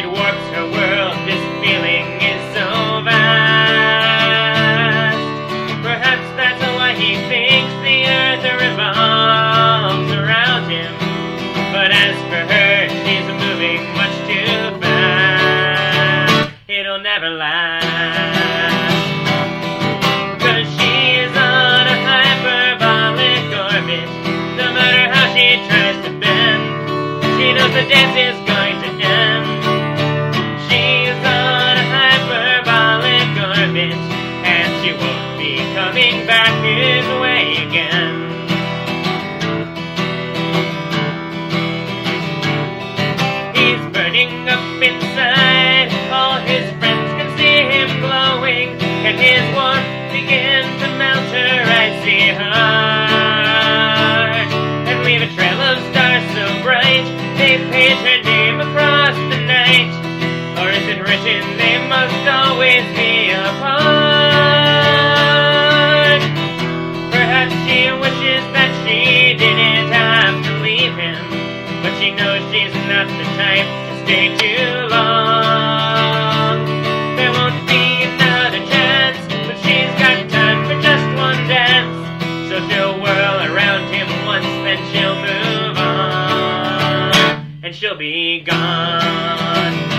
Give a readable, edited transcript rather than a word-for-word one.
It warps her world, this feeling is so vast. Perhaps that's why he thinks the earth revolves around him. But as for her, she's moving much too fast. It'll never last. 'Cause she is on a hyperbolic orbit. No matter how she tries to bend, she knows the dance is going to end. She's on a hyperbolic orbit, and she won't be coming back his way again. He's burning up inside, all his friends can see him glowing, and his warmth begins to melt her icy heart, and leave a trail of stars so bright, they paint her name across the night. Or is it written they must always be apart? Perhaps she wishes that she didn't have to leave him, but she knows she's not the type to stay too long. There won't be another chance, but she's got time for just one dance. So she'll whirl around him once, then she'll move on, and she'll be gone.